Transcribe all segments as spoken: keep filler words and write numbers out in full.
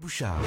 Bouchard.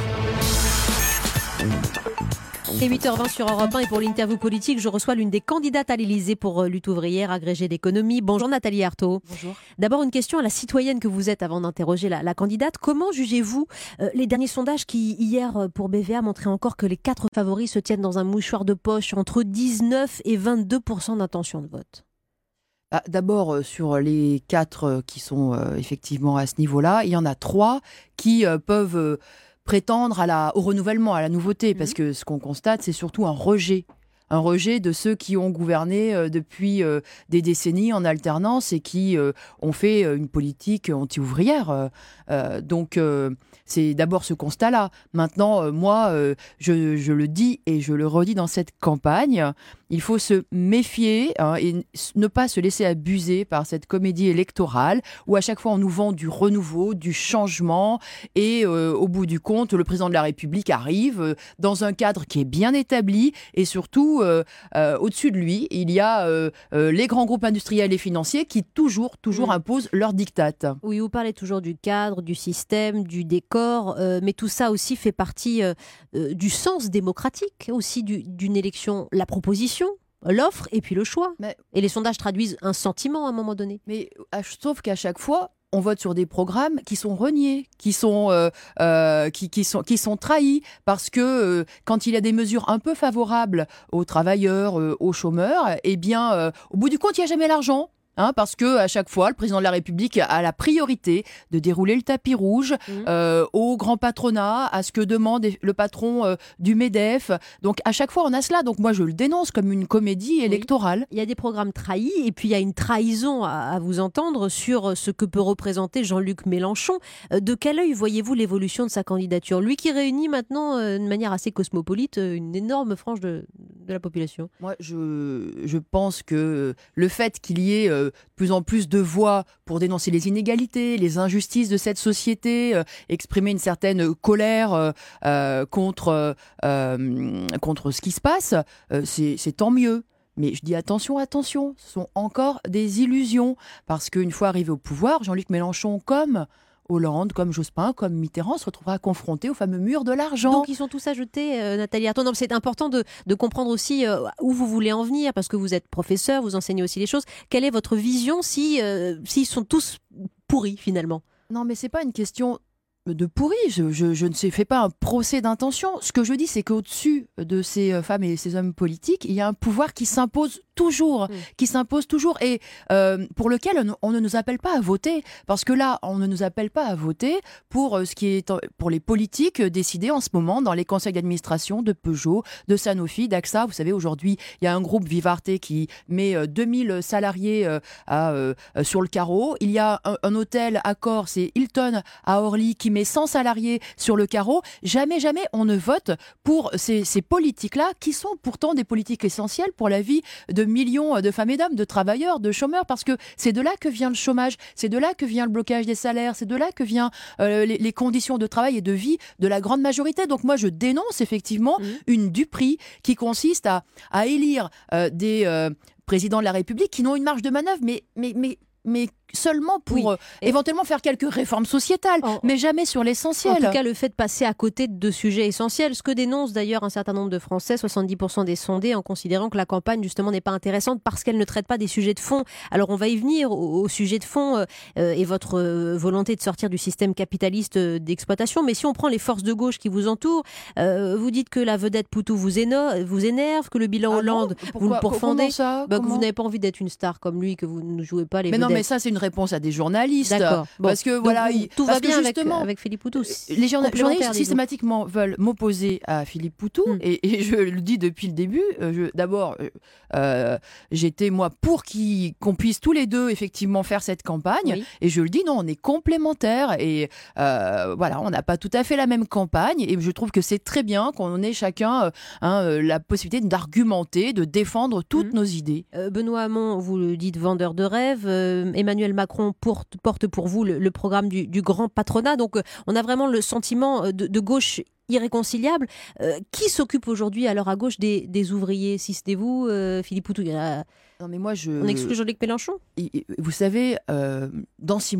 C'est huit heures vingt sur Europe un et pour l'interview politique, je reçois l'une des candidates à l'Élysée pour Lutte ouvrière, agrégée d'économie. Bonjour Nathalie Arthaud. Bonjour. D'abord une question à la citoyenne que vous êtes avant d'interroger la, la candidate. Comment jugez-vous euh, les derniers sondages qui, hier, pour B V A, montraient encore que les quatre favoris se tiennent dans un mouchoir de poche entre dix-neuf et vingt-deux pour cent d'intention de vote? Ah, d'abord, euh, sur les quatre euh, qui sont euh, effectivement à ce niveau-là, il y en a trois qui euh, peuvent euh, prétendre à la, au renouvellement, à la nouveauté, parce que ce qu'on constate, c'est surtout un rejet. Un rejet de ceux qui ont gouverné euh, depuis euh, des décennies en alternance et qui euh, ont fait euh, une politique anti-ouvrière. Euh, euh, donc, euh, c'est d'abord ce constat-là. Maintenant, euh, moi, euh, je, je le dis et je le redis dans cette campagne, il faut se méfier hein, et ne pas se laisser abuser par cette comédie électorale où à chaque fois on nous vend du renouveau, du changement et euh, au bout du compte, le président de la République arrive euh, dans un cadre qui est bien établi et surtout euh, euh, au-dessus de lui, il y a euh, euh, les grands groupes industriels et financiers qui toujours, toujours mmh. imposent leur diktat. Oui, vous parlez toujours du cadre, du système, du décor, euh, mais tout ça aussi fait partie euh, euh, du sens démocratique aussi du, d'une élection. La proposition, l'offre et puis le choix. Mais, et les sondages traduisent un sentiment à un moment donné. Mais sauf qu'à chaque fois, on vote sur des programmes qui sont reniés, qui sont, euh, euh, qui, qui sont, qui sont trahis, parce que euh, quand il y a des mesures un peu favorables aux travailleurs, euh, aux chômeurs, eh bien, euh, au bout du compte, il n'y a jamais l'argent. Hein, parce que à chaque fois, le président de la République a la priorité de dérouler le tapis rouge mmh. euh, au grand patronat, à ce que demande le patron euh, du MEDEF. Donc à chaque fois, on a cela. Donc moi, je le dénonce comme une comédie électorale. Oui. Il y a des programmes trahis et puis il y a une trahison à, à vous entendre sur ce que peut représenter Jean-Luc Mélenchon. De quel œil voyez-vous l'évolution de sa candidature? Lui qui réunit maintenant, euh, de manière assez cosmopolite, une énorme frange de, de la population. Moi, je, je pense que le fait qu'il y ait... Euh, de plus en plus de voix pour dénoncer les inégalités, les injustices de cette société, euh, exprimer une certaine colère euh, euh, contre, euh, contre ce qui se passe, euh, c'est, c'est tant mieux. Mais je dis attention, attention, ce sont encore des illusions. Parce qu'une fois arrivé au pouvoir, Jean-Luc Mélenchon, comme Hollande, comme Jospin, comme Mitterrand, se retrouvera confronté au fameux mur de l'argent. Donc ils sont tous ajoutés, euh, Nathalie Arthaud. Non, c'est important de, de comprendre aussi euh, où vous voulez en venir, parce que vous êtes professeur, vous enseignez aussi les choses. Quelle est votre vision si, euh, s'ils sont tous pourris finalement? Non, mais c'est pas une question de pourri, je, je, je ne fais pas un procès d'intention. Ce que je dis, c'est qu'au-dessus de ces femmes et ces hommes politiques, il y a un pouvoir qui s'impose toujours, mmh. qui s'impose toujours et euh, pour lequel on, on ne nous appelle pas à voter. Parce que là, on ne nous appelle pas à voter pour ce qui est pour les politiques décidés en ce moment dans les conseils d'administration de Peugeot, de Sanofi, d'Axa. Vous savez, aujourd'hui, il y a un groupe Vivarte qui met deux mille salariés euh, à, euh, sur le carreau. Il y a un, un hôtel Accor, c'est Hilton à Orly, qui met cent salariés sur le carreau. Jamais, jamais on ne vote pour ces, ces politiques-là qui sont pourtant des politiques essentielles pour la vie de millions de femmes et d'hommes, de travailleurs, de chômeurs, parce que c'est de là que vient le chômage, c'est de là que vient le blocage des salaires, c'est de là que vient euh, les, les conditions de travail et de vie de la grande majorité. Donc moi, je dénonce effectivement mmh. une duperie qui consiste à, à élire euh, des euh, présidents de la République qui n'ont une marge de manœuvre, mais, mais, mais, mais seulement pour oui. euh, éventuellement faire quelques réformes sociétales, en, mais jamais sur l'essentiel. En tout cas, le fait de passer à côté de sujets essentiels, ce que dénonce d'ailleurs un certain nombre de Français, soixante-dix pour cent des sondés, en considérant que la campagne justement n'est pas intéressante parce qu'elle ne traite pas des sujets de fond. Alors on va y venir au, au sujet de fond euh, et votre euh, volonté de sortir du système capitaliste euh, d'exploitation, mais si on prend les forces de gauche qui vous entourent, euh, vous dites que la vedette Poutou vous, éno- vous énerve, que le bilan ah Hollande, non, vous le pourfendez, ça bah, que vous n'avez pas envie d'être une star comme lui, que vous ne jouez pas les mais vedettes. Non, mais ça c'est une réponse à des journalistes. D'accord. Bon. Parce que Donc, voilà, vous, il, tout parce va bien que justement, avec, avec Philippe Poutou. Les journa- journalistes systématiquement veulent m'opposer à Philippe Poutou mm. et, et je le dis depuis le début. Je, d'abord, euh, j'étais moi pour qu'il, qu'on puisse tous les deux effectivement faire cette campagne. Oui. Et je le dis, non, on est complémentaires et euh, voilà, on n'a pas tout à fait la même campagne. Et je trouve que c'est très bien qu'on ait chacun euh, hein, la possibilité d'argumenter, de défendre toutes mm. nos idées. Euh, Benoît Hamon, vous le dites, vendeur de rêves. Euh, Emmanuel Macron porte, porte pour vous le, le programme du, du grand patronat. Donc, euh, on a vraiment le sentiment de, de gauche irréconciliable. Euh, qui s'occupe aujourd'hui, alors à gauche, des, des ouvriers? Si c'était vous, euh, Philippe Poutou, il y a... Non, mais moi, je... On exclut Jean-Luc Mélenchon? Vous savez, euh, dans six mois,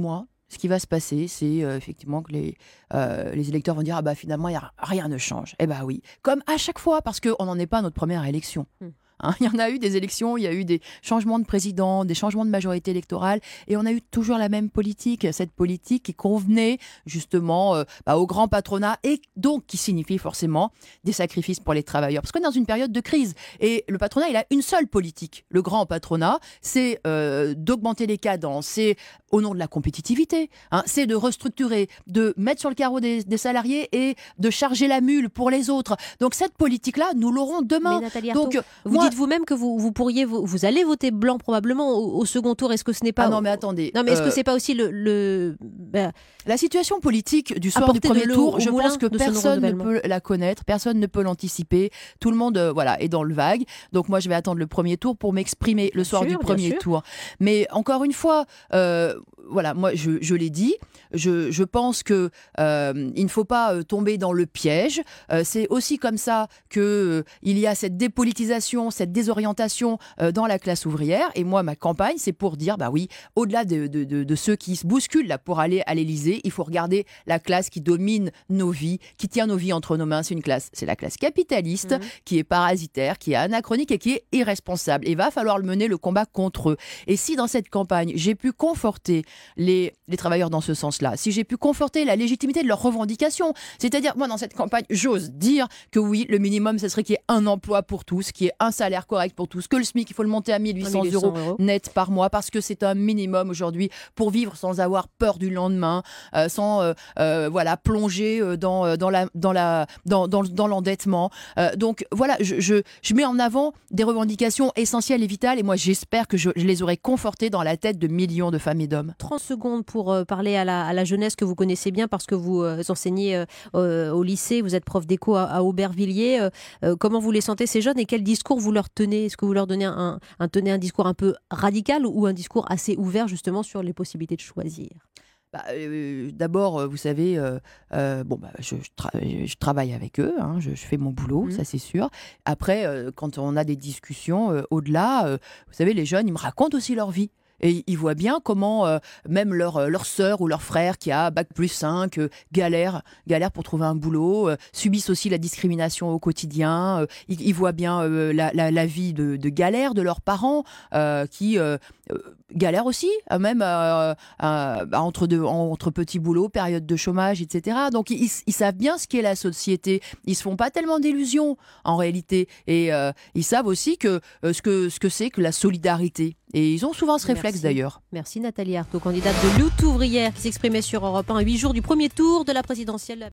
ce qui va se passer, c'est euh, effectivement que les, euh, les électeurs vont dire ah bah finalement y a, rien ne change. Eh bah oui, comme à chaque fois, parce qu'on n'en est pas à notre première élection. Mm. Hein, il y en a eu des élections, il y a eu des changements de président, des changements de majorité électorale, et on a eu toujours la même politique, cette politique qui convenait justement euh, bah, au grand patronat, et donc qui signifie forcément des sacrifices pour les travailleurs. Parce qu'on est dans une période de crise, et le patronat, il a une seule politique. Le grand patronat, c'est euh, d'augmenter les cadences, c'est au nom de la compétitivité, hein, c'est de restructurer, de mettre sur le carreau des, des salariés et de charger la mule pour les autres. Donc cette politique-là, nous l'aurons demain. Mais Nathalie Donc, Arthaud, vous moi, dites vous-même que vous, vous pourriez, vous, vous allez voter blanc probablement au, au second tour. Est-ce que ce n'est pas... Ah non, mais attendez. Non, mais est-ce euh, que c'est pas aussi le... le... Ben... La situation politique du soir du premier tour, je pense que personne ne peut la connaître, personne ne peut l'anticiper. Tout le monde euh, voilà, est dans le vague. Donc moi, je vais attendre le premier tour pour m'exprimer le soir du premier tour. Mais encore une fois, euh, voilà, moi, je, je l'ai dit, je, je pense que euh, il ne faut pas euh, tomber dans le piège. Euh, c'est aussi comme ça qu'il euh, y a cette dépolitisation, cette désorientation euh, dans la classe ouvrière. Et moi, ma campagne, c'est pour dire, bah oui, au-delà de, de, de, de ceux qui se bousculent là pour aller à l'Élysée, il faut regarder la classe qui domine nos vies, qui tient nos vies entre nos mains. C'est une classe, c'est la classe capitaliste, mmh. qui est parasitaire, qui est anachronique et qui est irresponsable. Et il va falloir mener le combat contre eux. Et si dans cette campagne, j'ai pu conforter les, les travailleurs dans ce sens-là, si j'ai pu conforter la légitimité de leurs revendications, c'est-à-dire, moi, dans cette campagne, j'ose dire que oui, le minimum, ce serait qu'il y ait un emploi pour tous, qu'il y ait un salaire correct pour tous, que le SMIC, il faut le monter à mille huit cents euros net par mois, parce que c'est un minimum aujourd'hui pour vivre sans avoir peur du lendemain, euh, sans euh, euh, voilà, plonger euh, dans, dans, la, dans, la, dans, dans, dans l'endettement. Euh, donc voilà, je, je, je mets en avant des revendications essentielles et vitales, et moi j'espère que je, je les aurai confortées dans la tête de millions de femmes et d'hommes. trente secondes pour euh, parler à la, à la jeunesse que vous connaissez bien, parce que vous euh, enseignez euh, euh, au lycée, vous êtes prof d'éco à, à Aubervilliers. Euh, euh, comment vous les sentez, ces jeunes, et quel discours vous leur tenez? Est-ce que vous leur donnez un, un, tenez un discours un peu radical ou un discours assez ouvert justement sur les possibilités de choisir? Bah, euh, d'abord, vous savez, euh, euh, bon, bah, je, je, tra- je travaille avec eux, hein, je, je fais mon boulot, mmh. ça c'est sûr. Après, euh, quand on a des discussions euh, au-delà, euh, vous savez, les jeunes, ils me racontent aussi leur vie. Et ils voient bien comment euh, même leur, leur sœur ou leur frère qui a bac plus cinq euh, galère, galère pour trouver un boulot, euh, subissent aussi la discrimination au quotidien. Euh, ils, ils voient bien euh, la, la, la vie de, de galère de leurs parents euh, qui euh, euh, galèrent aussi, euh, même euh, euh, entre, de, entre petits boulots, période de chômage, et cetera. Donc ils, ils savent bien ce qu'est la société. Ils se font pas tellement d'illusions en réalité. Et euh, ils savent aussi que, euh, ce que ce que c'est que la solidarité. Et ils ont souvent ce réflexe Merci. D'ailleurs. Merci Nathalie Arthaud, candidate de Lutte ouvrière qui s'exprimait sur Europe un à huit jours du premier tour de la présidentielle.